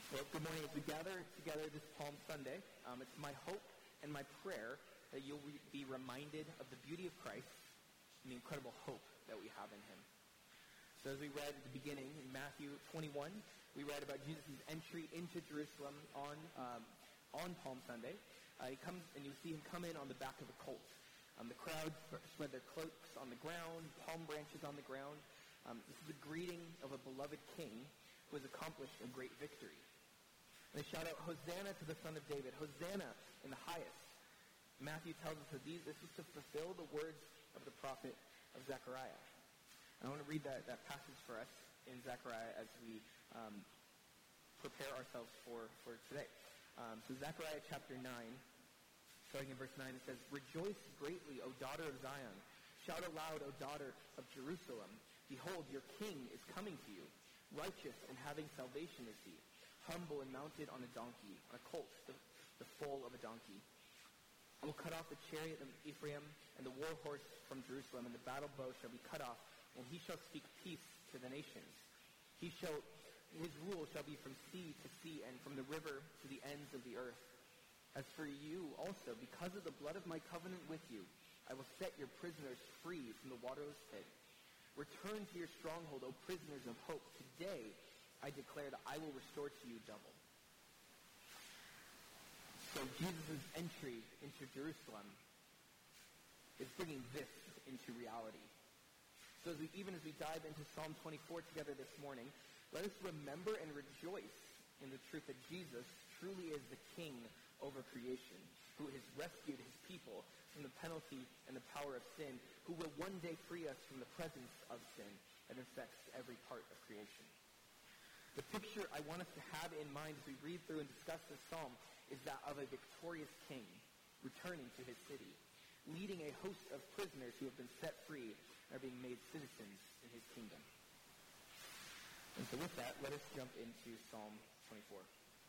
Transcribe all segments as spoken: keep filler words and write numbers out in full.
Well, good morning. As we gather together this Palm Sunday, um, it's my hope and my prayer that you'll re- be reminded of the beauty of Christ and the incredible hope that we have in him. So as we read at the beginning in Matthew twenty-one, we read about Jesus' entry into Jerusalem on um, on Palm Sunday. Uh, he comes, and you see him come in on the back of a colt. Um, the crowd spread their cloaks on the ground, palm branches on the ground. Um, this is the greeting of a beloved king who has accomplished a great victory. And they shout out, "Hosanna to the Son of David, Hosanna in the highest." Matthew tells us that these, this is to fulfill the words of the prophet of Zechariah. And I want to read that, that passage for us in Zechariah as we um, prepare ourselves for, for today. Um, so Zechariah chapter nine, starting in verse nine, it says, "Rejoice greatly, O daughter of Zion. Shout aloud, O daughter of Jerusalem. Behold, your king is coming to you. Righteous and having salvation is he. Humble and mounted on a donkey, on a colt, the, the foal of a donkey. I will cut off the chariot of Ephraim and the war horse from Jerusalem, and the battle bow shall be cut off, and he shall speak peace to the nations. He shall, his rule shall be from sea to sea, and from the river to the ends of the earth. As for you also, because of the blood of my covenant with you, I will set your prisoners free from the waterless pit. Return to your stronghold, O prisoners of hope. Today I declare that I will restore to you double." So Jesus' entry into Jerusalem is bringing this into reality. So as we, even as we dive into Psalm twenty-four together this morning, let us remember and rejoice in the truth that Jesus truly is the King over creation, who has rescued his people from the penalty and the power of sin, who will one day free us from the presence of sin that infects every part of creation. The picture I want us to have in mind as we read through and discuss this psalm is that of a victorious king returning to his city, leading a host of prisoners who have been set free and are being made citizens in his kingdom. And so with that, let us jump into Psalm twenty-four.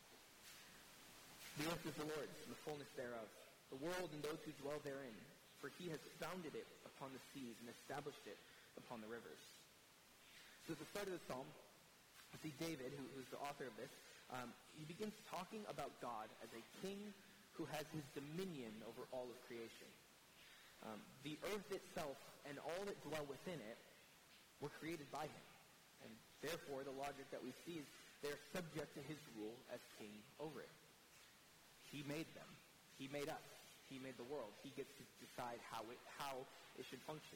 "The earth is the Lord's, and the fullness thereof, the world and those who dwell therein. For he has founded it upon the seas and established it upon the rivers." So at the start of the psalm, we see David, who is the author of this, um, he begins talking about God as a king who has his dominion over all of creation. Um, the earth itself and all that dwell within it were created by him. And therefore, the logic that we see is they're subject to his rule as king over it. He made them. He made us. He made the world. He gets to decide how it, how it should function.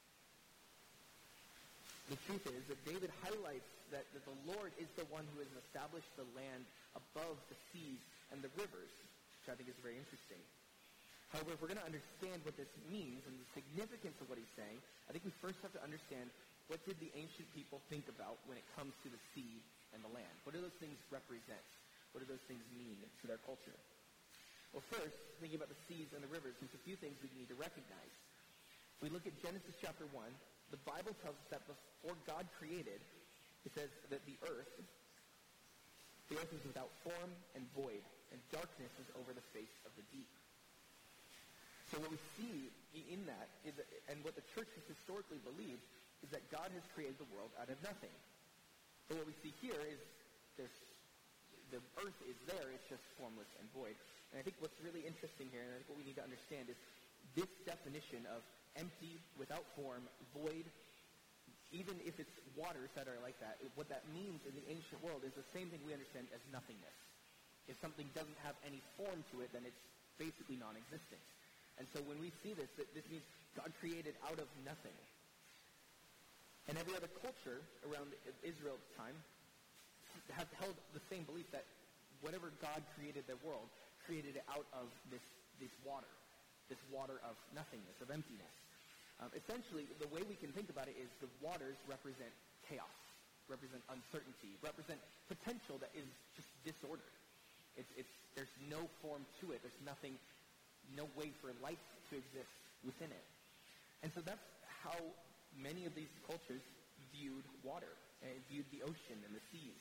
The truth is that David highlights that, that the Lord is the one who has established the land above the seas and the rivers, which I think is very interesting. However, if we're going to understand what this means and the significance of what he's saying, I think we first have to understand what did the ancient people think about when it comes to the sea and the land. What do those things represent? What do those things mean to their culture? Well, first, thinking about the seas and the rivers, there's a few things we need to recognize. If we look at Genesis chapter one, the Bible tells us that before God created, it says that the earth, the earth was without form and void, and darkness was over the face of the deep. So what we see in that, is that, and what the church has historically believed, is that God has created the world out of nothing. But what we see here is there's, the earth is there, it's just formless and void. And I think what's really interesting here, and I think what we need to understand, is this definition of empty, without form, void, even if it's waters that are like that, what that means in the ancient world is the same thing we understand as nothingness. If something doesn't have any form to it, then it's basically non-existent. And so when we see this, this means God created out of nothing. And every other culture around Israel at the time have held the same belief that whatever God created their world, created it out of this, this water, this water of nothingness, of emptiness. Um, essentially, the way we can think about it is the waters represent chaos, represent uncertainty, represent potential that is just disordered. It's, it's, there's no form to it. There's nothing, no way for life to exist within it. And so that's how many of these cultures viewed water, and viewed the ocean and the seas.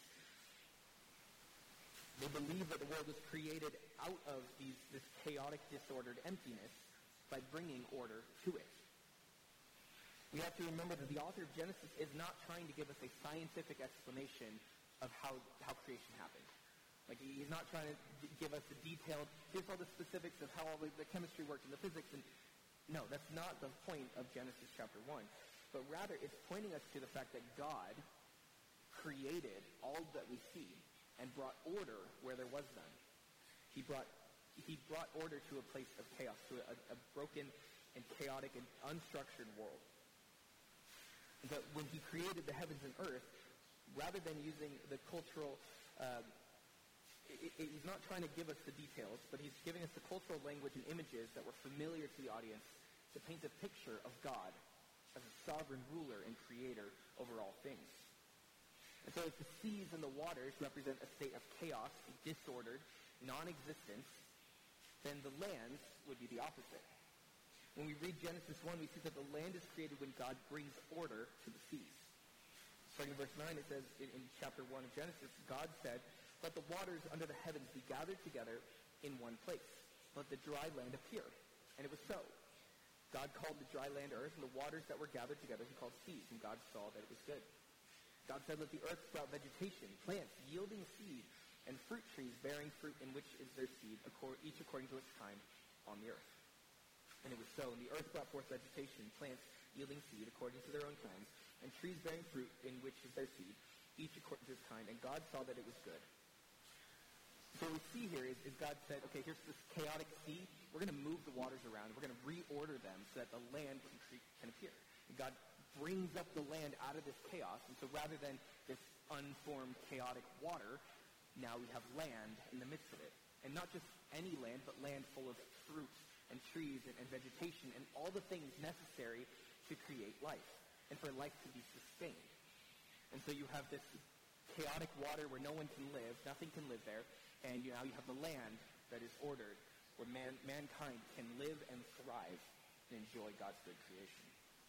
They believed that the world was created out of these, this chaotic, disordered emptiness by bringing order to it. We have to remember that the author of Genesis is not trying to give us a scientific explanation of how, how creation happened. Like, he's not trying to d- give us the detailed, here's all the specifics of how all the, the chemistry works and the physics. And no, that's not the point of Genesis chapter one. But rather, it's pointing us to the fact that God created all that we see and brought order where there was none. He brought he brought order to a place of chaos, to a, a broken and chaotic and unstructured world. And so when he created the heavens and earth, rather than using the cultural, uh, it, it, he's not trying to give us the details, but he's giving us the cultural language and images that were familiar to the audience to paint a picture of God as a sovereign ruler and creator over all things. And so if the seas and the waters represent a state of chaos, disordered, non-existence, then the lands would be the opposite. When we read Genesis one, we see that the land is created when God brings order to the seas. Starting in verse nine, it says in, in chapter one of Genesis, God said, "Let the waters under the heavens be gathered together in one place. Let the dry land appear." And it was so. God called the dry land earth, and the waters that were gathered together he called seas, and God saw that it was good. God said, "Let the earth sprout vegetation, plants yielding seed, and fruit trees bearing fruit in which is their seed, each according to its time on the earth." And it was so. And the earth brought forth vegetation, plants yielding seed according to their own kinds, and trees bearing fruit in which is their seed, each according to its kind. And God saw that it was good. So what we see here is, is God said, okay, here's this chaotic sea. We're going to move the waters around. We're going to reorder them so that the land can, cre- can appear. And God brings up the land out of this chaos. And so rather than this unformed, chaotic water, now we have land in the midst of it. And not just any land, but land full of fruit and trees and, and vegetation and all the things necessary to create life and for life to be sustained. And so you have this chaotic water where no one can live, nothing can live there, and you, now you have the land that is ordered where man, mankind can live and thrive and enjoy God's good creation.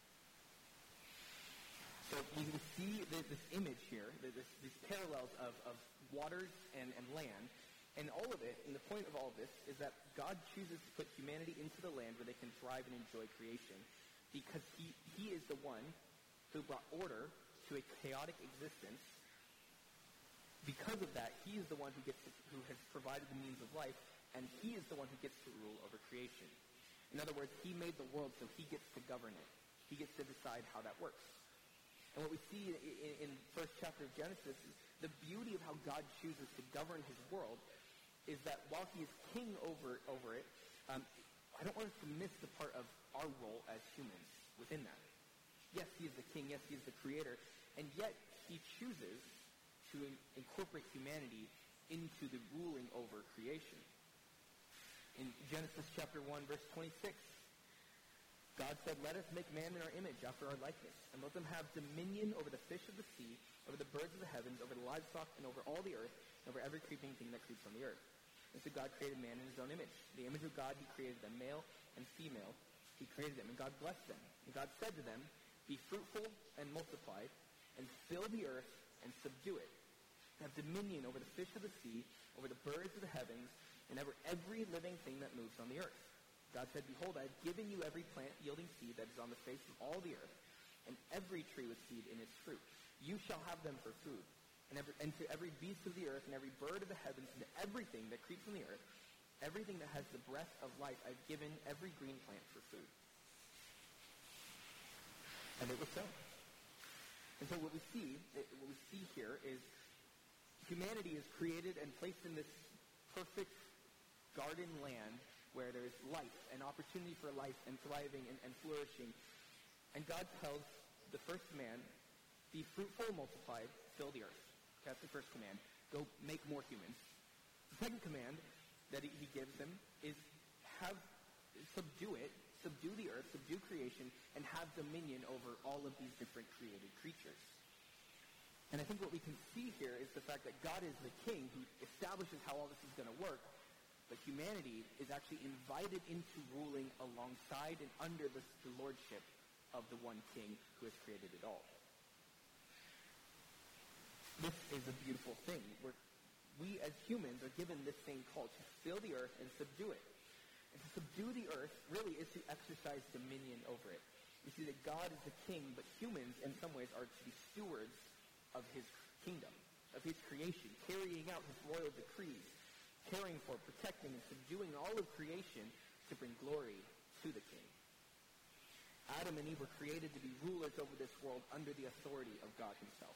So we see this, this image here, this, these parallels of, of waters and, and land, and all of it, and the point of all of this, is that God chooses to put humanity into the land where they can thrive and enjoy creation because he, he is the one who brought order to a chaotic existence. Because of that, he is the one who gets to, who has provided the means of life, and he is the one who gets to rule over creation. In other words, he made the world, so he gets to govern it. He gets to decide how that works. And what we see in, in the first chapter of Genesis is the beauty of how God chooses to govern his world is that while he is king over, over it, um, I don't want us to miss the part of our role as humans within that. Yes, he is the king. Yes, he is the creator. And yet he chooses to in- incorporate humanity into the ruling over creation. In Genesis chapter one, verse twenty-six, God said, "Let us make man in our image, after our likeness, and let them have dominion over the fish of the sea, over the birds of the heavens, over the livestock, and over all the earth, and over every creeping thing that creeps on the earth." And so God created man in his own image. The image of God, he created them, male and female. He created them, and God blessed them. And God said to them, "Be fruitful and multiply, and fill the earth and subdue it. Have dominion over the fish of the sea, over the birds of the heavens, and over every living thing that moves on the earth." God said, "Behold, I have given you every plant yielding seed that is on the face of all the earth, and every tree with seed in its fruit. You shall have them for food. And, every, and to every beast of the earth, and every bird of the heavens, and to everything that creeps on the earth, everything that has the breath of life, I've given every green plant for food." And it was so. And so what we see, what we see here is humanity is created and placed in this perfect garden land where there is life and opportunity for life and thriving and, and flourishing. And God tells the first man, "Be fruitful and multiply, fill the earth." That's the first command. Go make more humans. The second command that he, he gives them is have, subdue it, subdue the earth, subdue creation, and have dominion over all of these different created creatures. And I think what we can see here is the fact that God is the king who establishes how all this is going to work, but humanity is actually invited into ruling alongside and under the, the lordship of the one king who has created it all. This is a beautiful thing. We're, we as humans are given this same call to fill the earth and subdue it. And to subdue the earth really is to exercise dominion over it. We see that God is the king, but humans in some ways are to be stewards of his kingdom. of his creation, carrying out his royal decrees, caring for, protecting, and subduing all of creation to bring glory to the king. Adam and Eve were created to be rulers over this world under the authority of God himself.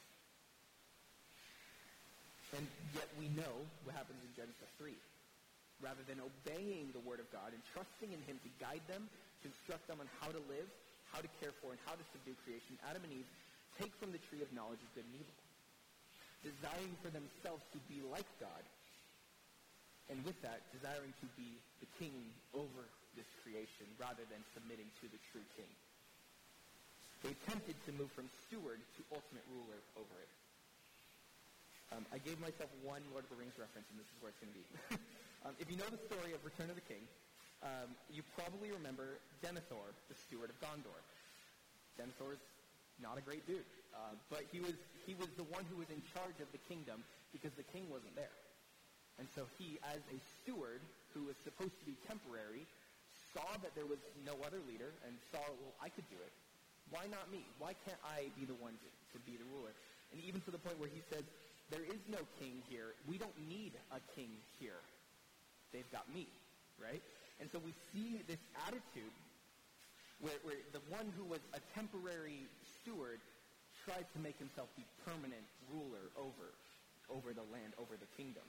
And yet we know what happens in Genesis three. Rather than obeying the word of God and trusting in him to guide them, to instruct them on how to live, how to care for, and how to subdue creation, Adam and Eve take from the tree of knowledge of good and evil, desiring for themselves to be like God, and with that, desiring to be the king over this creation rather than submitting to the true king. They attempted to move from steward to ultimate ruler over it. Um, I gave myself one Lord of the Rings reference, and this is where it's going to be. um, if you know the story of Return of the King, um, you probably remember Denethor, the steward of Gondor. Denethor's not a great dude, uh, but he was he was the one who was in charge of the kingdom because the king wasn't there. And so he, as a steward who was supposed to be temporary, saw that there was no other leader and saw, well, I could do it. Why not me? Why can't I be the one to, to be the ruler? And even to the point where he says, there is no king here. We don't need a king here. They've got me, right? And so we see this attitude where, where the one who was a temporary steward tries to make himself the permanent ruler over, over the land, over the kingdom.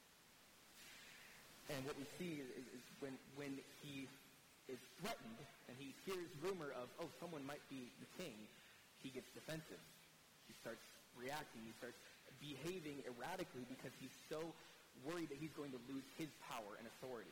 And what we see is, is, is when, when he is threatened and he hears rumor of, oh, someone might be the king, he gets defensive. He starts reacting. He starts behaving erratically because he's so worried that he's going to lose his power and authority.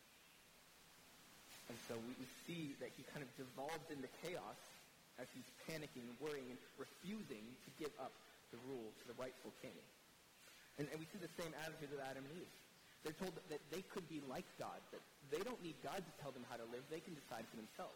And so we, we see that he kind of devolves into chaos as he's panicking and worrying and refusing to give up the rule to the rightful king. And, and we see the same attitude of Adam and Eve. They're told that, that they could be like God, that they don't need God to tell them how to live. They can decide for themselves.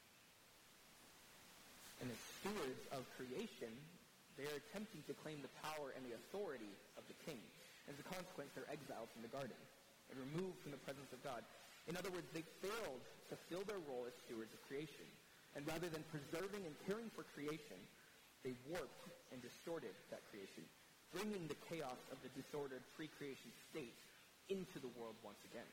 And as stewards of creation, they're attempting to claim the power and the authority of the king. As a consequence, they're exiled from the garden and removed from the presence of God. In other words, they failed to fill their role as stewards of creation. And rather than preserving and caring for creation, they warped and distorted that creation, bringing the chaos of the disordered pre-creation state into the world once again.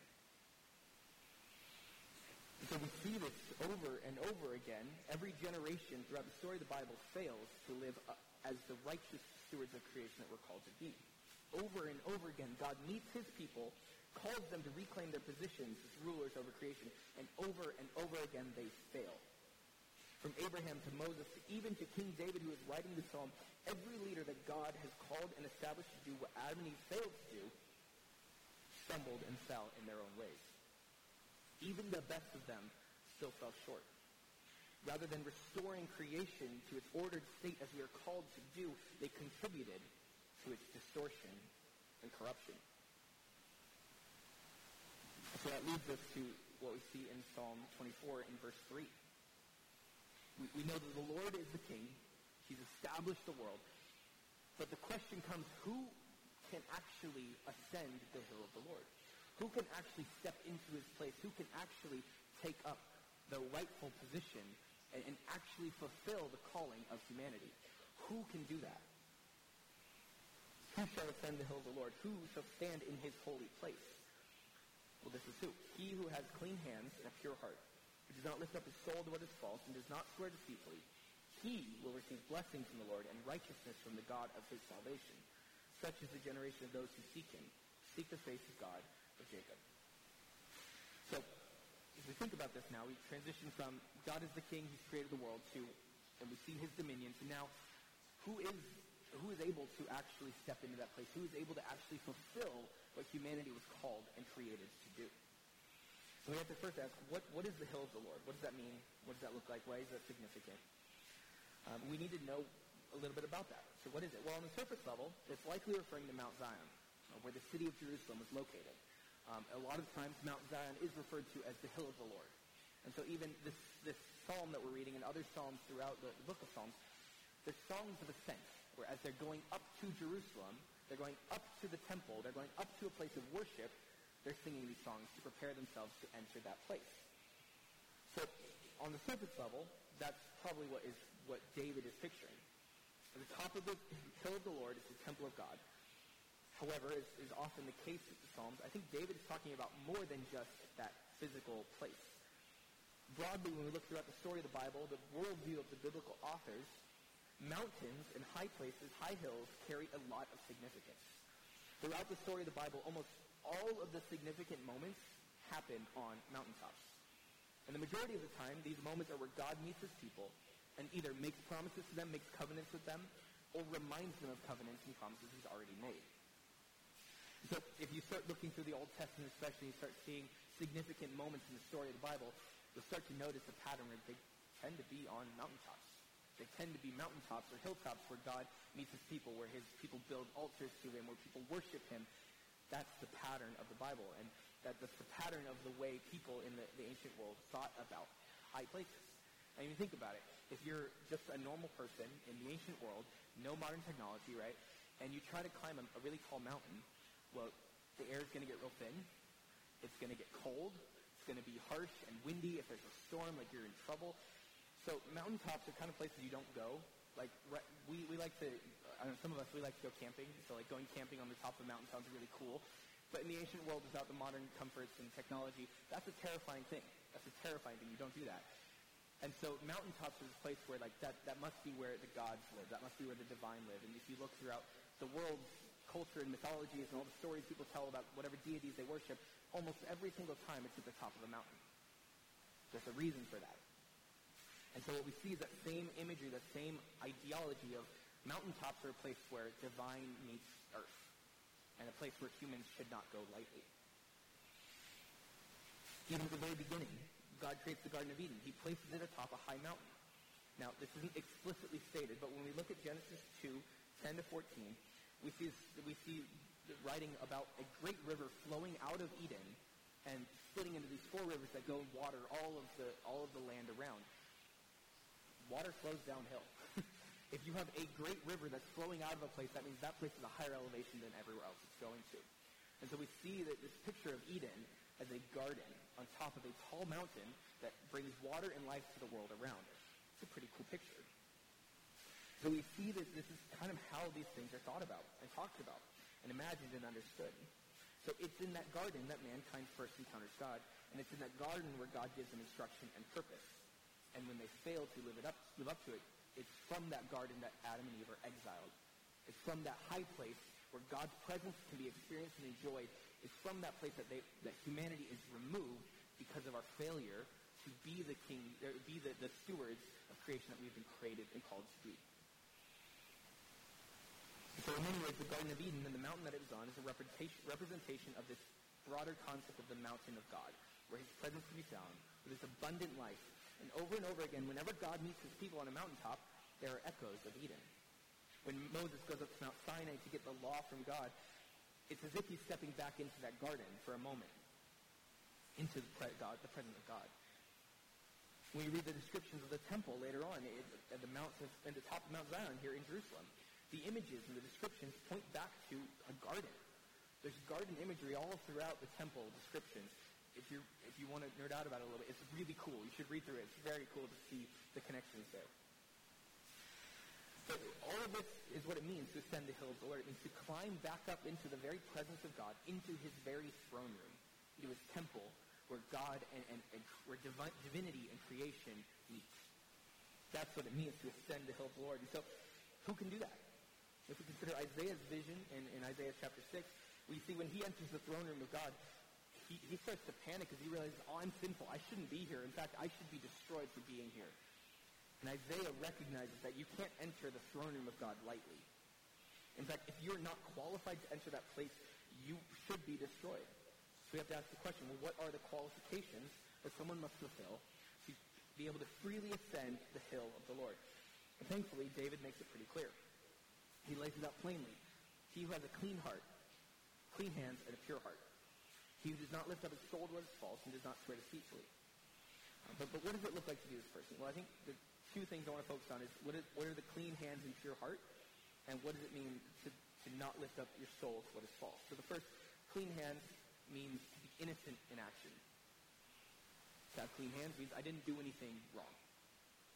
And so we see this over and over again. Every generation throughout the story of the Bible fails to live uh, as the righteous stewards of creation that we're called to be. Over and over again, God meets his people, calls them to reclaim their positions as rulers over creation, and over and over again they fail. From Abraham to Moses to even to King David, who is writing the psalm, every leader that God has called and established to do what Adam and Eve failed to do stumbled and fell in their own ways. Even the best of them still fell short. Rather than restoring creation to its ordered state as we are called to do, they contributed to its distortion and corruption. So that leads us to what we see in Psalm twenty-four in verse three. We, we know that the Lord is the king. He's established the world. But the question comes, who can actually ascend the hill of the Lord? Who can actually step into his place? Who can actually take up the rightful position and, and actually fulfill the calling of humanity? Who can do that? Who shall ascend the hill of the Lord? Who shall stand in his holy place? Well, this is who? He who has clean hands and a pure heart, who does not lift up his soul to what is false and does not swear deceitfully. He will receive blessing from the Lord and righteousness from the God of his salvation. Such is the generation of those who seek him, seek the face of God of Jacob. So, as we think about this now, we transition from God is the king, he's created the world, to, and we see his dominion, to now, who is who is able to actually step into that place? Who is able to actually fulfill what humanity was called and created to do? So we have to first ask, what, what is the hill of the Lord? What does that mean? What does that look like? Why is that significant? Um, we need to know a little bit about that. So what is it? Well, on the surface level, it's likely referring to Mount Zion, uh, where the city of Jerusalem is located. Um, a lot of times, Mount Zion is referred to as the hill of the Lord. And so even this, this psalm that we're reading and other psalms throughout the, the book of Psalms, they're songs of ascent, where as they're going up to Jerusalem, they're going up to the temple, they're going up to a place of worship, they're singing these songs to prepare themselves to enter that place. So on the surface level, that's probably what is what David is picturing. At the top of the hill of the Lord is the temple of God. However, as is often the case with the Psalms, I think David is talking about more than just that physical place. Broadly, when we look throughout the story of the Bible, the worldview of the biblical authors, mountains and high places, high hills, carry a lot of significance. Throughout the story of the Bible, almost all of the significant moments happen on mountaintops. And the majority of the time, these moments are where God meets his people and either makes promises to them, makes covenants with them, or reminds them of covenants and promises he's already made. So if you start looking through the Old Testament especially, you start seeing significant moments in the story of the Bible, you'll start to notice a pattern where they tend to be on mountaintops. They tend to be mountaintops or hilltops where God meets his people, where his people build altars to him, where people worship him. That's the pattern of the Bible, and that, that's the pattern of the way people in the, the ancient world thought about high places. I mean, think about it. If you're just a normal person in the ancient world, no modern technology, right, and you try to climb a, a really tall mountain, well, the air is going to get real thin. It's going to get cold. It's going to be harsh and windy. If there's a storm, like, you're in trouble. So mountaintops are kind of places you don't go. Like, re- we, we like to, I don't know, some of us, we like to go camping. So, like, going camping on the top of a mountain sounds really cool. But in the ancient world, without the modern comforts and technology, that's a terrifying thing. That's a terrifying thing. You don't do that. And so mountaintops is a place where, like, that, that must be where the gods live. That must be where the divine live. And if you look throughout the world's culture and mythologies and all the stories people tell about whatever deities they worship, almost every single time it's at the top of a mountain. There's a reason for that. And so what we see is that same imagery, that same ideology of mountaintops are a place where divine meets earth, and a place where humans should not go lightly. Even at the very beginning, God creates the Garden of Eden. He places it atop a high mountain. Now, this isn't explicitly stated, but when we look at Genesis two, ten to fourteen, we see, we see the writing about a great river flowing out of Eden and splitting into these four rivers that go and water all of the all of the land around. Water flows downhill. If you have a great river that's flowing out of a place, that means that place is a higher elevation than everywhere else it's going to. And so we see that this picture of Eden as a garden on top of a tall mountain that brings water and life to the world around it. It's a pretty cool picture. So we see that this is kind of how these things are thought about and talked about and imagined and understood. So it's in that garden that mankind first encounters God, and it's in that garden where God gives them instruction and purpose. And when they fail to live it up, live up to it, it's from that garden that Adam and Eve are exiled. It's from that high place where God's presence can be experienced and enjoyed. It's from that place that they, that humanity is removed because of our failure to be the king, or be the, the stewards of creation that we've been created and called to be. So in many ways, the Garden of Eden and the mountain that it was on is a representation, representation of this broader concept of the mountain of God, where his presence can be found, with this abundant life. And over and over again, whenever God meets his people on a mountaintop, there are echoes of Eden. When Moses goes up to Mount Sinai to get the law from God, it's as if he's stepping back into that garden for a moment, into the, pre- God, the presence of God. When you read the descriptions of the temple later on, it, at the mount, at the top of Mount Zion here in Jerusalem, the images and the descriptions point back to a garden. There's garden imagery all throughout the temple descriptions. If you if you want to nerd out about it a little bit, it's really cool. You should read through it. It's very cool to see the connections there. So all of this is what it means to ascend the hill of the Lord. It means to climb back up into the very presence of God, into his very throne room, into his temple, where God and, and, and where divi- divinity and creation meet. That's what it means to ascend the hill of the Lord. And so, who can do that? If we consider Isaiah's vision in, in Isaiah chapter six, we see when he enters the throne room of God, he, he starts to panic because he realizes, oh, I'm sinful. I shouldn't be here. In fact, I should be destroyed for being here. And Isaiah recognizes that you can't enter the throne room of God lightly. In fact, if you're not qualified to enter that place, you should be destroyed. So we have to ask the question, well, what are the qualifications that someone must fulfill to be able to freely ascend the hill of the Lord? And thankfully, David makes it pretty clear. He lays it out plainly. He who has a clean heart, clean hands, and a pure heart. He who does not lift up his soul to what is false and does not swear deceitfully. Uh, but, but what does it look like to be this person? Well, I think the two things I want to focus on is what, is what are the clean hands and pure heart, and what does it mean to, to not lift up your soul to what is false? So the first, clean hands means to be innocent in action. To have clean hands means I didn't do anything wrong.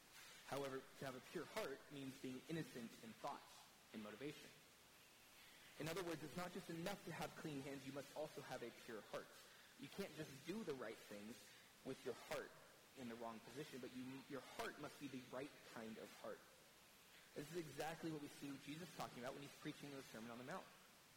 However, to have a pure heart means being innocent in thoughts and motivation. In other words, it's not just enough to have clean hands, you must also have a pure heart. You can't just do the right things with your heart in the wrong position, but you, your heart must be the right kind of heart. This is exactly what we see Jesus talking about when he's preaching the Sermon on the Mount,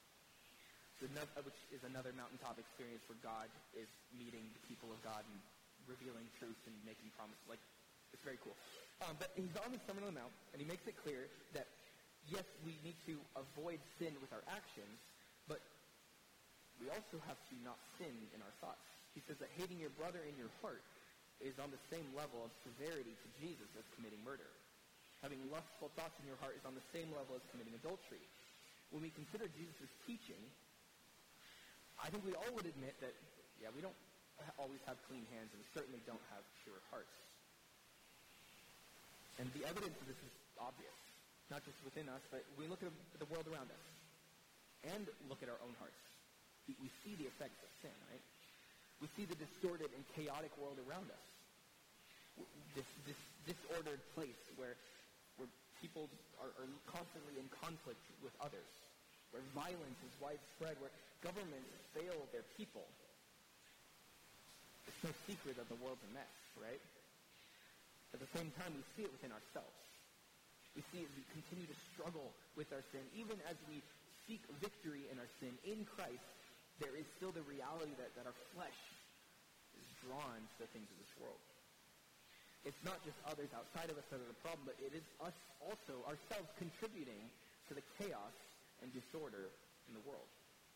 which is another mountaintop experience where God is meeting the people of God and revealing truth and making promises. Like, it's very cool. Um, but he's on the Sermon on the Mount, and he makes it clear that, yes, we need to avoid sin with our actions, but we also have to not sin in our thoughts. He says that hating your brother in your heart is on the same level of severity to Jesus as committing murder. Having lustful thoughts in your heart is on the same level as committing adultery. When we consider Jesus' teaching, I think we all would admit that, yeah, we don't always have clean hands, and we certainly don't have pure hearts. And the evidence of this is obvious, not just within us, but we look at the world around us and look at our own hearts. We, we see the effects of sin, right? We see the distorted and chaotic world around us. This, this disordered place where where people are, are constantly in conflict with others, where violence is widespread, where governments fail their people. It's no secret that the world's a mess, right? At the same time, we see it within ourselves. We see it as we continue to struggle with our sin. Even as we seek victory in our sin in Christ, there is still the reality that, that our flesh is drawn to the things of this world. It's not just others outside of us that are the problem, but it is us also, ourselves, contributing to the chaos and disorder in the world.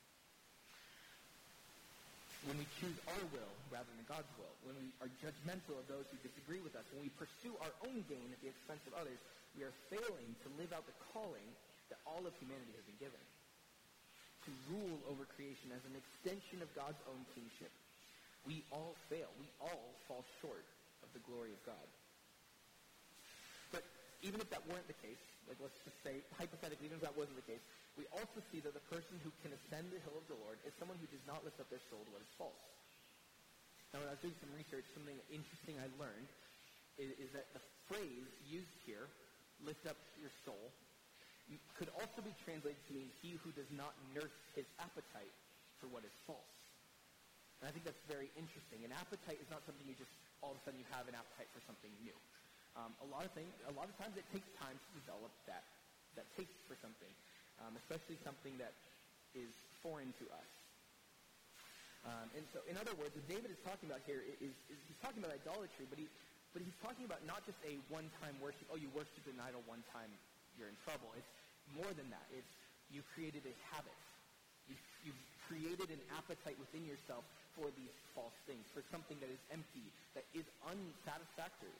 When we choose our will rather than God's will, when we are judgmental of those who disagree with us, when we pursue our own gain at the expense of others, we are failing to live out the calling that all of humanity has been given. To rule over creation as an extension of God's own kingship. We all fail. We all fall short of the glory of God. But even if that weren't the case, like let's just say, hypothetically, even if that wasn't the case, we also see that the person who can ascend the hill of the Lord is someone who does not lift up their soul to what is false. Now, when I was doing some research, something interesting I learned is, is that the phrase used here, lift up your soul, could also be translated to mean he who does not nurse his appetite for what is false. And I think that's very interesting. An appetite is not something you just, all of a sudden you have an appetite for something new. Um, a lot of things, a lot of times it takes time to develop that, that taste for something, um, especially something that is foreign to us. Um, and so, in other words, what David is talking about here is, is he's talking about idolatry, but he, but he's talking about not just a one-time worship. Oh, you worship an idol one time, you're in trouble. It's more than that. It's you created a habit. You've, you've created an appetite within yourself for these false things, for something that is empty, that is unsatisfactory.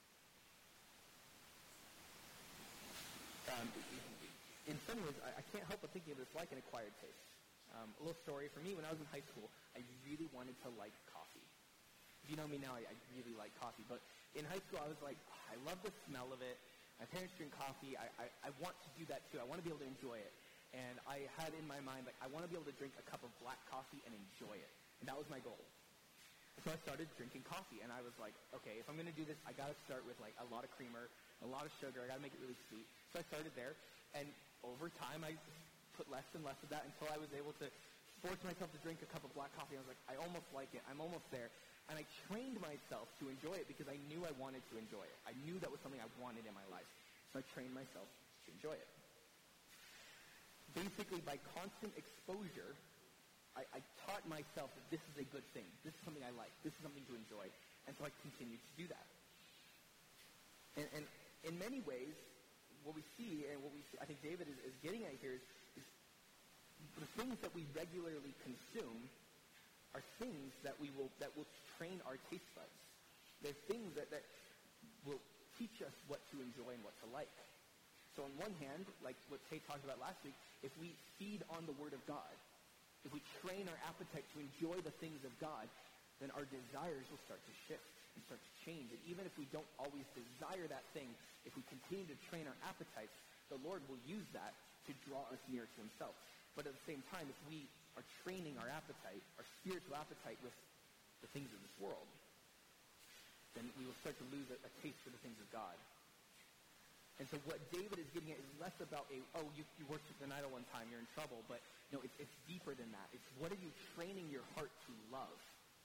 Um, in some ways, I, I can't help but thinking of this like an acquired taste. Um, a little story for me, when I was in high school, I really wanted to like coffee. If you know me now, I, I really like coffee. But in high school, I was like, oh, I love the smell of it. My parents drink coffee. I, I, I want to do that too. I want to be able to enjoy it. And I had in my mind, like, I want to be able to drink a cup of black coffee and enjoy it. And that was my goal. And so I started drinking coffee, and I was like, okay, if I'm going to do this, I got to start with, like, a lot of creamer, a lot of sugar. I got to make it really sweet. So I started there, and over time, I put less and less of that until I was able to force myself to drink a cup of black coffee. I was like, I almost like it. I'm almost there. And I trained myself to enjoy it because I knew I wanted to enjoy it. I knew that was something I wanted in my life. So I trained myself to enjoy it. Basically, by constant exposure, I, I taught myself that this is a good thing. This is something I like. This is something to enjoy. And so I continued to do that. And, and in many ways, what we see, and what we see, I think David is, is getting at here, is, is the things that we regularly consume are things that we will that will train our taste buds. They're things that, that will teach us what to enjoy and what to like. So on one hand, like what Tate talked about last week, if we feed on the Word of God, if we train our appetite to enjoy the things of God, then our desires will start to shift and start to change. And even if we don't always desire that thing, if we continue to train our appetites, the Lord will use that to draw us near to himself. But at the same time, if we are training our appetite, our spiritual appetite with the things of this world, then we will start to lose a, a taste for the things of God. And so what David is getting at is less about a, oh, you, you worshiped an idol one time, you're in trouble. But no, it's, it's deeper than that. It's what are you training your heart to love?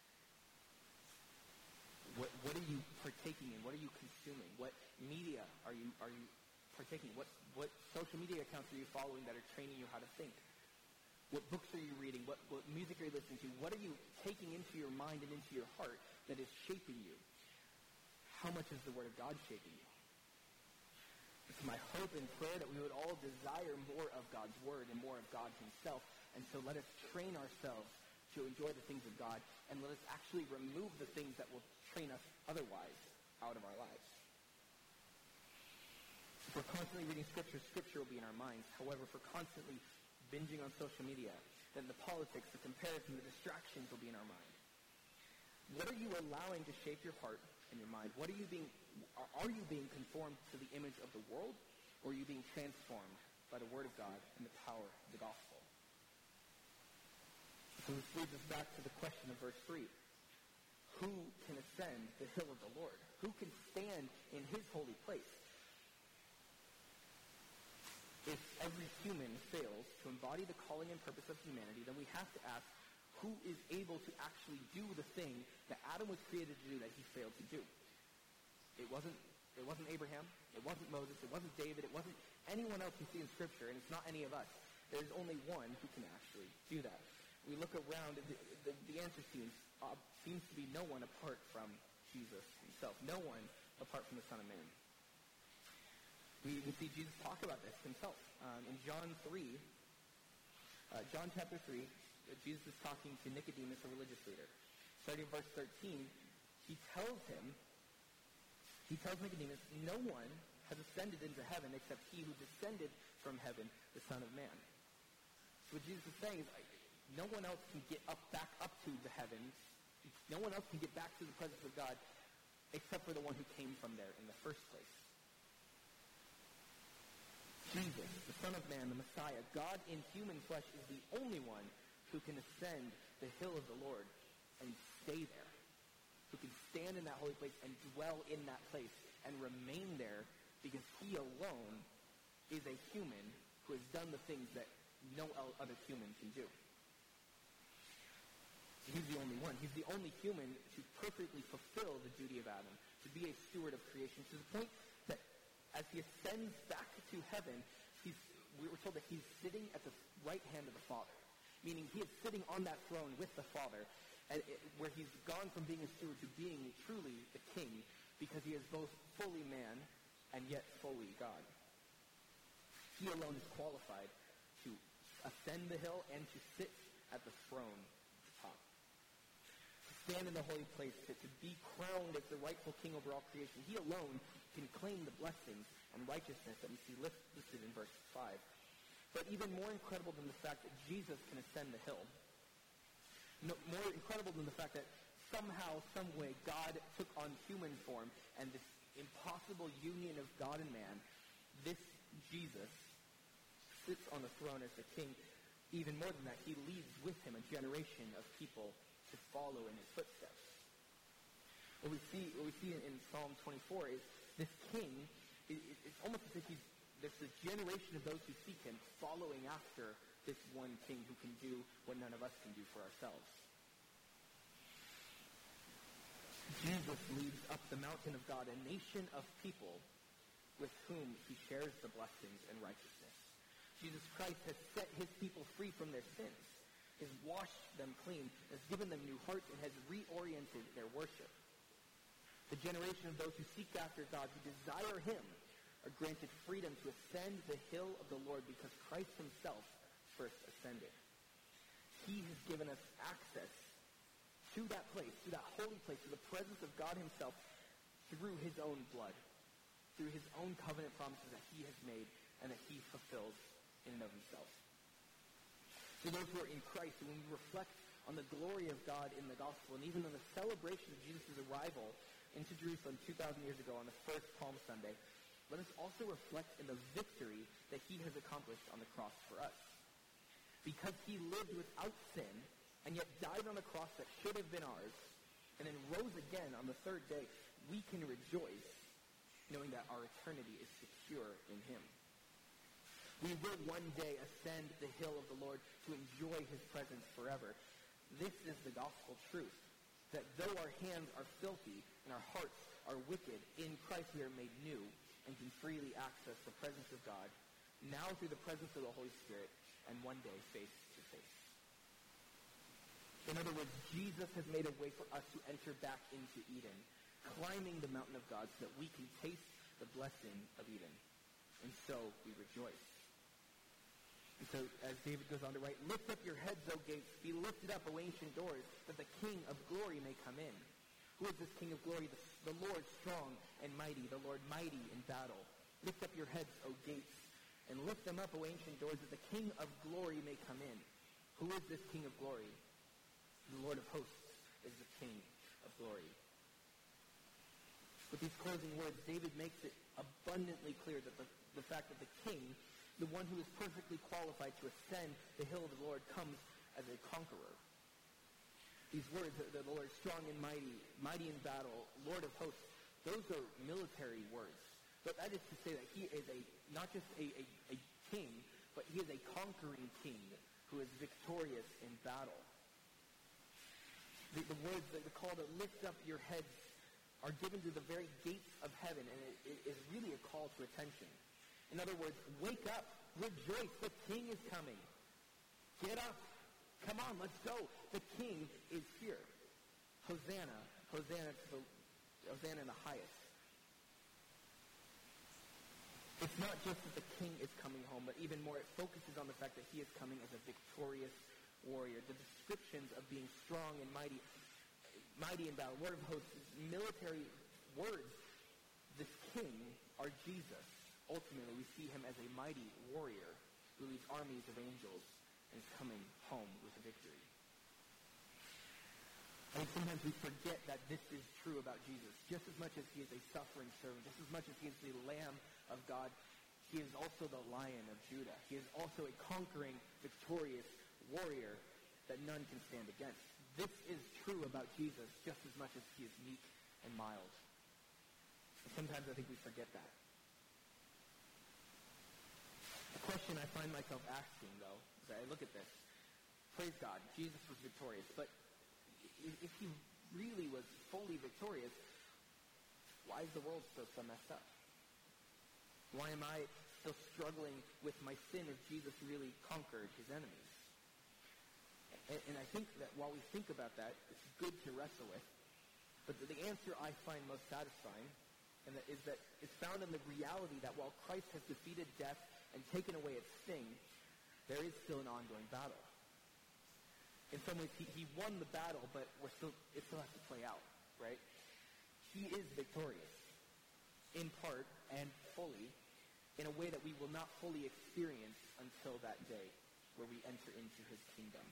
What, what are you partaking in? What are you consuming? What media are you are you partaking in? What, what social media accounts are you following that are training you how to think? What books are you reading? What, what music are you listening to? What are you taking into your mind and into your heart that is shaping you? How much is the Word of God shaping you? It's my hope and prayer that we would all desire more of God's Word and more of God Himself. And so let us train ourselves to enjoy the things of God, and let us actually remove the things that will train us otherwise out of our lives. If we're constantly reading Scripture, Scripture will be in our minds. However, if we're constantly binging on social media, then the politics, the comparison, the distractions will be in our mind. What are you allowing to shape your heart and your mind? What are you being, are you being conformed to the image of the world, or are you being transformed by the Word of God and the power of the gospel? So this leads us back to the question of verse three. Who can ascend the hill of the Lord? Who can stand in His holy place? If every human fails to embody the calling and purpose of humanity, then we have to ask, who is able to actually do the thing that Adam was created to do that he failed to do? It wasn't, it wasn't Abraham. It wasn't Moses. It wasn't David. It wasn't anyone else you see in Scripture, and it's not any of us. There's only one who can actually do that. We look around, and the, the, the answer seems, uh, seems to be no one apart from Jesus Himself. No one apart from the Son of Man. We, we see Jesus talk about this Himself. Um, in John three, uh, John chapter three, Jesus is talking to Nicodemus, a religious leader. Starting in verse thirteen, he tells him, he tells Nicodemus, no one has ascended into heaven except He who descended from heaven, the Son of Man. So what Jesus is saying is, no one else can get up, back up to the heavens. No one else can get back to the presence of God except for the one who came from there in the first place. Jesus, the Son of Man, the Messiah, God in human flesh, is the only one who can ascend the hill of the Lord and stay there, who can stand in that holy place and dwell in that place and remain there, because He alone is a human who has done the things that no other human can do. He's the only one. He's the only human to perfectly fulfill the duty of Adam, to be a steward of creation, to the point that as He ascends back to heaven, he's, we were told that He's sitting at the right hand of the Father, meaning He is sitting on that throne with the Father, and it, where He's gone from being a steward to being truly the King, because He is both fully man and yet fully God. He alone is qualified to ascend the hill and to sit at the throne at the top. To stand in the holy place, to, to be crowned as the rightful King over all creation. He alone can claim the blessings and righteousness that we see listed in verse five. But even more incredible than the fact that Jesus can ascend the hill, no, more incredible than the fact that somehow, some way, God took on human form, and this impossible union of God and man, this Jesus sits on the throne as the King. Even more than that, He leads with Him a generation of people to follow in His footsteps. What we see, what we see in, in Psalm twenty-four is this King, it, it, it's almost as if he's, there's this generation of those who seek Him following after this one King who can do what none of us can do for ourselves. Jesus leads up the mountain of God, a nation of people with whom He shares the blessings and righteousness. Jesus Christ has set His people free from their sins, has washed them clean, has given them new hearts, and has reoriented their worship. The generation of those who seek after God, who desire Him, are granted freedom to ascend the hill of the Lord because Christ Himself first ascended. He has given us access to that place, to that holy place, to the presence of God Himself through His own blood, through His own covenant promises that He has made and that He fulfills in and of Himself. For those who are in Christ, when we reflect on the glory of God in the gospel, and even on the celebration of Jesus' arrival into Jerusalem two thousand years ago on the first Palm Sunday, let us also reflect in the victory that He has accomplished on the cross for us. Because He lived without sin, and yet died on a cross that should have been ours, and then rose again on the third day, we can rejoice knowing that our eternity is secure in him. We will one day ascend the hill of the Lord to enjoy his presence forever. This is the gospel truth, that though our hands are filthy and our hearts are wicked, in Christ we are made new and can freely access the presence of God, now through the presence of the Holy Spirit, and one day face to face. In other words, Jesus has made a way for us to enter back into Eden, climbing the mountain of God so that we can taste the blessing of Eden. And so we rejoice. And so, as David goes on to write, lift up your heads, O gates, be lifted up, O ancient doors, that the King of glory may come in. Who is this King of glory? The, the Lord strong and mighty, the Lord mighty in battle. Lift up your heads, O gates, and lift them up, O ancient doors, that the King of glory may come in. Who is this King of glory? The Lord of hosts is the King of glory. With these closing words, David makes it abundantly clear that the, the fact that the King, the one who is perfectly qualified to ascend the hill of the Lord, comes as a conqueror. These words, the Lord strong and mighty, mighty in battle, Lord of hosts, those are military words. But that is to say that he is a not just a, a, a king, but he is a conquering king who is victorious in battle. The, the words, the, the call to lift up your heads are given to the very gates of heaven, and it, it is really a call to attention. In other words, wake up, rejoice, the King is coming. Get up, come on, let's go. The King is here. Hosanna, Hosanna to the, Hosanna in the highest. It's not just that the King is coming home, but even more, it focuses on the fact that he is coming as a victorious warrior. The descriptions of being strong and mighty, mighty in battle, Lord of hosts, military words. This King, our Jesus, ultimately we see him as a mighty warrior who leads armies of angels and is coming home with a victory. I think sometimes we forget that this is true about Jesus. Just as much as he is a suffering servant, just as much as he is the Lamb of God, he is also the Lion of Judah. He is also a conquering, victorious warrior that none can stand against. This is true about Jesus just as much as he is meek and mild. And sometimes I think we forget that. The question I find myself asking, though, as I look at this, praise God, Jesus was victorious, but if he really was fully victorious, why is the world still so messed up? Why am I still struggling with my sin if Jesus really conquered his enemies? And, and I think that while we think about that, it's good to wrestle with. But the, the answer I find most satisfying and that is that it's found in the reality that while Christ has defeated death and taken away its sting, there is still an ongoing battle. In some ways, he, he won the battle, but we're still it still has to play out, right? He is victorious, in part and fully, in a way that we will not fully experience until that day where we enter into his kingdom.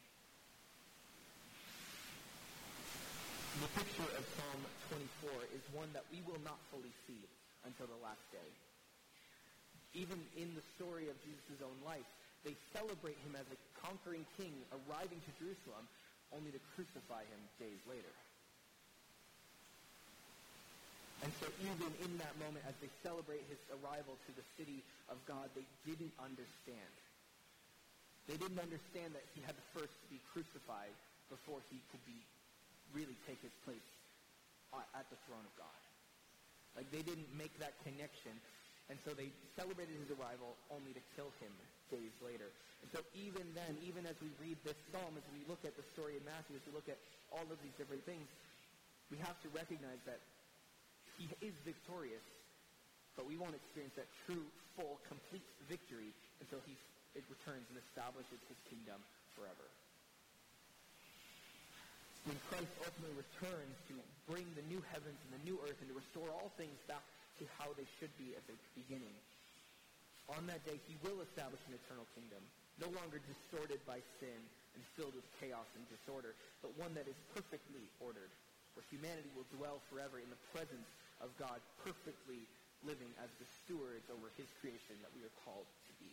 The picture of Psalm twenty-four is one that we will not fully see until the last day. Even in the story of Jesus' own life, they celebrate him as a conquering king arriving to Jerusalem, only to crucify him days later. And so even in that moment, as they celebrate his arrival to the city of God, they didn't understand. They didn't understand that he had to first be crucified before he could be really take his place at the throne of God. Like, they didn't make that connection. And so they celebrated his arrival only to kill him days later. And so even then, even as we read this psalm, as we look at the story of Matthew, as we look at all of these different things, we have to recognize that he is victorious, but we won't experience that true, full, complete victory until he it returns and establishes his kingdom forever. When Christ ultimately returns to bring the new heavens and the new earth and to restore all things back to how they should be at the beginning, on that day he will establish an eternal kingdom, no longer distorted by sin and filled with chaos and disorder, but one that is perfectly ordered, where humanity will dwell forever in the presence of God, perfectly living as the stewards over his creation that we are called to be.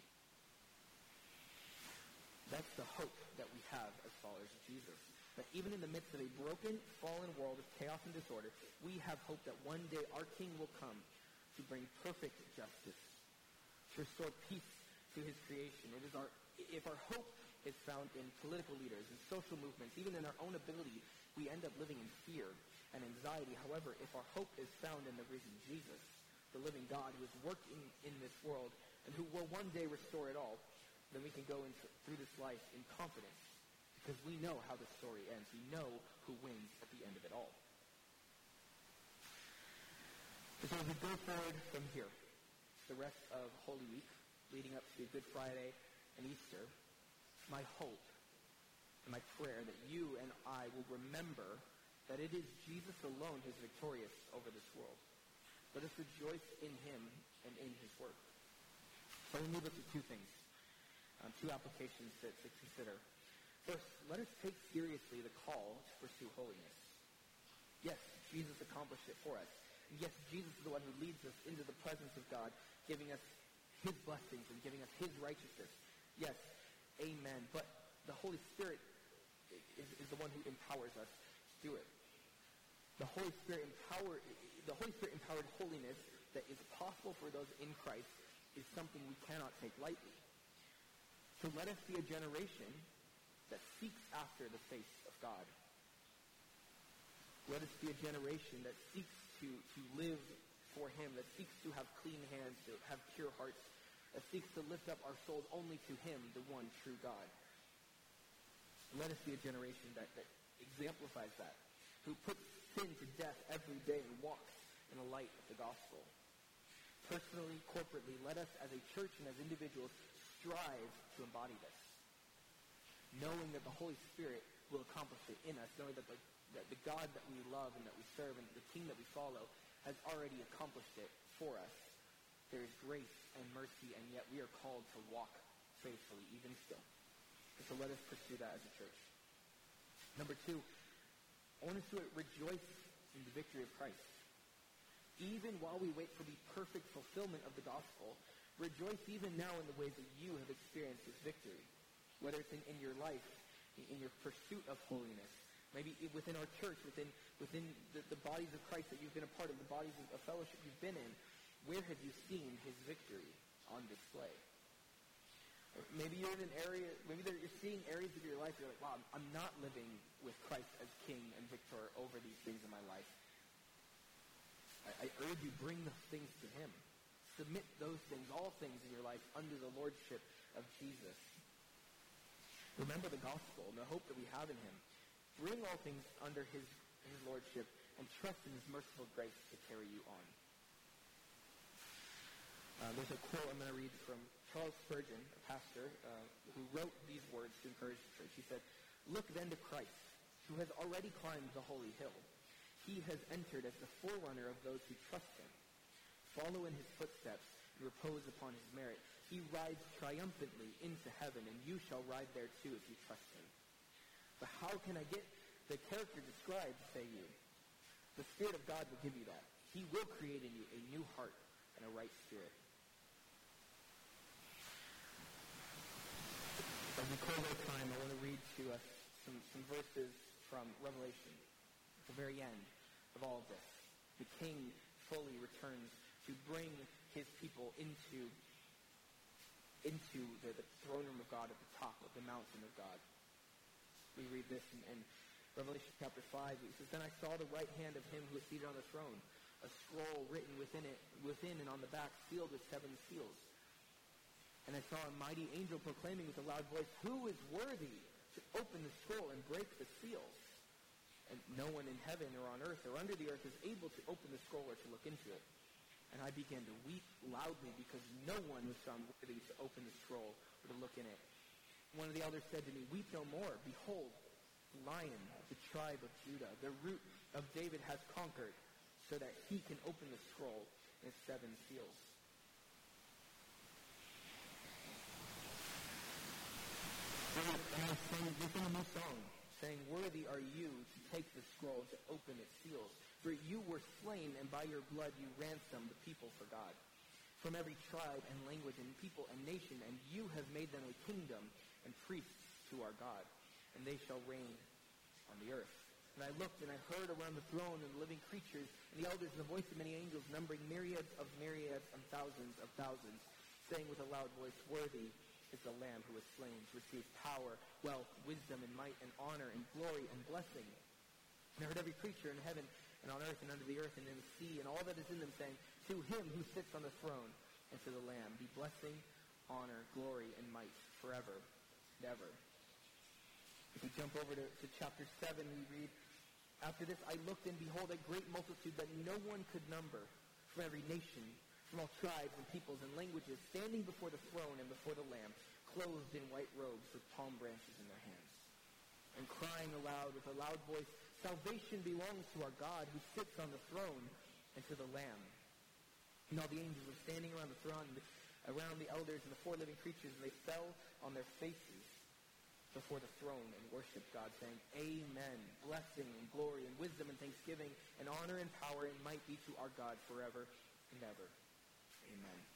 That's the hope that we have as followers of Jesus. That even in the midst of a broken, fallen world of chaos and disorder, we have hope that one day our King will come, to bring perfect justice, to restore peace to his creation. It is our, if our hope is found in political leaders and social movements, even in our own ability, we end up living in fear and anxiety. However, if our hope is found in the risen Jesus, the living God who is working in this world and who will one day restore it all, then we can go into, through this life in confidence because we know how the story ends. We know who wins at the end of it all. So as we go forward from here, the rest of Holy Week, leading up to Good Friday and Easter, my hope and my prayer that you and I will remember that it is Jesus alone who is victorious over this world. Let us rejoice in him and in his work. So I'm going to leave us with two things, um, two applications to, to consider. First, let us take seriously the call to pursue holiness. Yes, Jesus accomplished it for us. And yes, Jesus is the one who leads us into the presence of God, giving us his blessings and giving us his righteousness. Yes, amen. But the Holy Spirit is, is the one who empowers us to do it. The Holy Spirit empower, the Holy Spirit empowered holiness that is possible for those in Christ is something we cannot take lightly. So let us be a generation that seeks after the face of God. Let us be a generation that seeks to, to live for him, that seeks to have clean hands, to have pure hearts, that seeks to lift up our souls only to him, the one true God. Let us be a generation that, that exemplifies that, who puts sin to death every day and walks in the light of the gospel. Personally, corporately, let us as a church and as individuals strive to embody this, knowing that the Holy Spirit will accomplish it in us, knowing that the, that the God that we love and that we serve and the King that we follow has already accomplished it for us. There is grace and mercy, and yet we are called to walk faithfully even still. And so let us pursue that as a church. Number two, I want us to rejoice in the victory of Christ. Even while we wait for the perfect fulfillment of the gospel, rejoice even now in the ways that you have experienced his victory. Whether it's in, in your life, in, in your pursuit of holiness, maybe within our church, within within the, the bodies of Christ that you've been a part of, the bodies of, of fellowship you've been in, where have you seen his victory on display? Or maybe you're in an area, maybe you're seeing areas of your life, you're like, wow, I'm not living with Christ as King and Victor over these things in my life. I, I urge you, bring those things to him. Submit those things, all things in your life, under the lordship of Jesus. Remember the gospel and the hope that we have in him. Bring all things under his, his lordship and trust in his merciful grace to carry you on. Uh, there's a quote I'm going to read from Charles Spurgeon, a pastor, uh, who wrote these words to encourage the church. He said, "Look then to Christ, who has already climbed the holy hill. He has entered as the forerunner of those who trust him. Follow in his footsteps and repose upon his merit. He rides triumphantly into heaven, and you shall ride there too if you trust him. But how can I get the character described, say you? The Spirit of God will give you that. He will create in you a new heart and a right spirit." As we close our time, I want to read to us some, some verses from Revelation, at the very end of all of this. The King fully returns to bring his people into, into the, the throne room of God at the top of the mountain of God. We read this in, in Revelation chapter five. It says, "Then I saw the right hand of him who was seated on the throne, a scroll written within it, within and on the back, sealed with seven seals. And I saw a mighty angel proclaiming with a loud voice, 'Who is worthy to open the scroll and break the seals?' And no one in heaven or on earth or under the earth is able to open the scroll or to look into it. And I began to weep loudly because no one was found worthy to open the scroll or to look in it. One of the elders said to me, 'Weep no more. Behold, the Lion of the tribe of Judah, the root of David, has conquered, so that he can open the scroll and its seven seals.'" And I sang, we sing a new song, saying, "Worthy are you to take the scroll to open its seals. For you were slain, and by your blood you ransomed the people for God, from every tribe and language and people and nation, and you have made them a kingdom and priests to our God, and they shall reign on the earth." And I looked, and I heard around the throne and the living creatures and the elders and the voice of many angels, numbering myriads of myriads and thousands of thousands, saying with a loud voice, Worthy is the Lamb who was slain to receive power, wealth, wisdom, and might, and honor, and glory, and blessing. And I heard every creature in heaven and on earth and under the earth and in the sea and all that is in them saying, To him who sits on the throne and to the Lamb be blessing, honor, glory, and might forever and ever. If we jump over to, to chapter seven, we read, After this I looked, and behold, a great multitude that no one could number, from every nation, from all tribes and peoples and languages, standing before the throne and before the Lamb, clothed in white robes with palm branches in their hands, and crying aloud with a loud voice, Salvation belongs to our God who sits on the throne and to the Lamb. And all the angels were standing around the throne, around the elders and the four living creatures, and they fell on their faces before the throne and worshiped God, saying, Amen. Blessing and glory and wisdom and thanksgiving and honor and power and might be to our God forever and ever. Amen.